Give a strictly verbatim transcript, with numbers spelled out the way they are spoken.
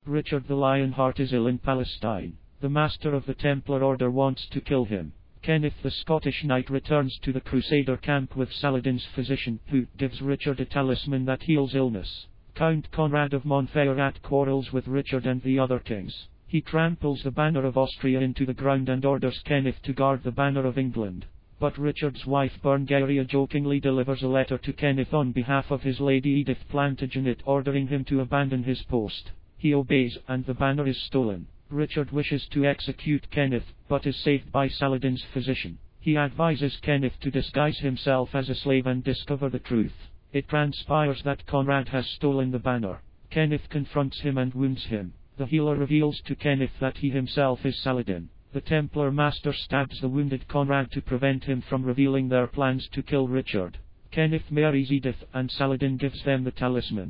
Richard the Lionheart is ill in Palestine. The Master of the Templar Order wants to kill him. Kenneth the Scottish Knight returns to the Crusader camp with Saladin's physician, who gives Richard a talisman that heals illness. Count Conrad of Montferrat quarrels with Richard and the other kings. He tramples the banner of Austria into the ground and orders Kenneth to guard the banner of England. But Richard's wife Berengaria jokingly delivers a letter to Kenneth on behalf of his lady Edith Plantagenet ordering him to abandon his post. He obeys, and the banner is stolen. Richard wishes to execute Kenneth, but is saved by Saladin's physician. He advises Kenneth to disguise himself as a slave and discover the truth. It transpires that Conrad has stolen the banner. Kenneth confronts him and wounds him. The healer reveals to Kenneth that he himself is Saladin. The Templar Master stabs the wounded Conrad to prevent him from revealing their plans to kill Richard. Kenneth marries Edith, and Saladin gives them the talisman.